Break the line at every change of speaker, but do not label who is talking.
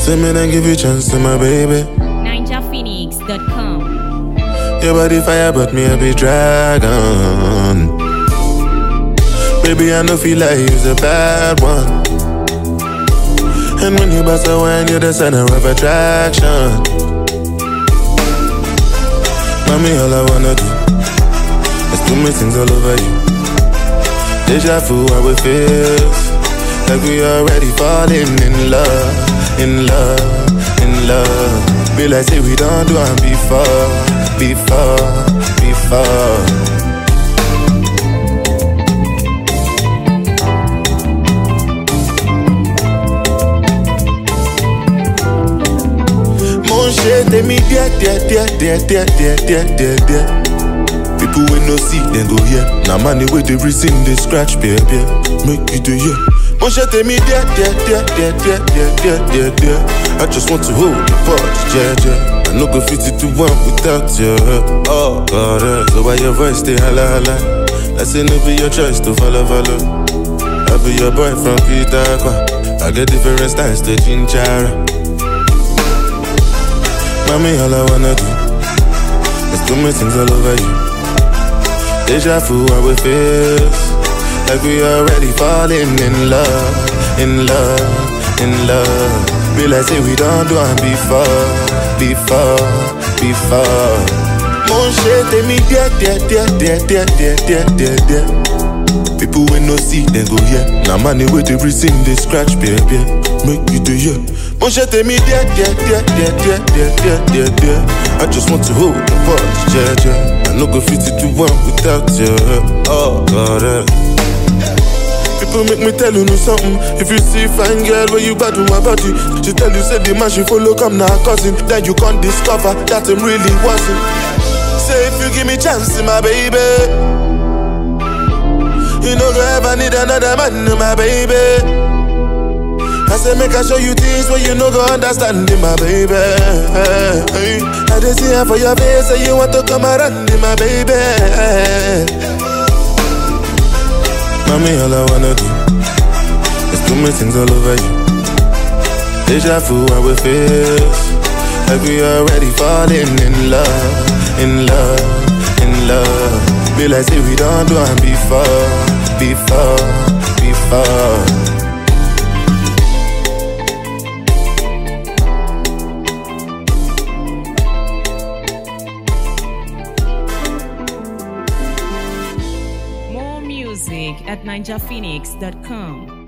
say me then give you chance to my baby.
NinjaPhoenix.com.
Your body fire, but me a be dragon. Baby, I know feel like you's a bad one. And when you bust a wine, you're the center of attraction. Mommy, all I wanna do is do me things all over you. Deja vu, how it feels like we already falling in love, in love, in love. Be like say we don't do it before. Mon shit, they me dear. People will no see, then go here. Now money with the reason they scratch, baby. Make you do yeah. Mon shit, they me dear. I just want to hold the fort, yeah. I no go fit to one without you. Oh God, so why your voice stay holla? I say no be your choice to follow. I be your boy from Peter Aqua. I get different styles to Chinchara. Mommy, all I wanna do is do me things all over you. Deja vu, how it feels like we already falling in love. Be like say we don't do it before. Mon shit, they me dear. People will no see, then go here. Now money with the reason they scratch, baby. Make you do yeah. Mon shit, they me dear. I just want to hold the fort, yeah. I no go fit to one without you. Oh God, people make me tell you know something. If you see fine girl where you bad with my body, she tell you say the man she follow come now cousin. Then you can't discover that him really wasn't. Say if you give me chance, my baby, you know go ever need another man, my baby. I say make I show you things where you know go understand, my baby. I just see her for your face, say you want to come around, my baby. Mommy, all I wanna do is do me things all over you. Deja vu, how it feels like we already falling in love. Be like say we don't do it before.
More music at NinjaPhoenix.com.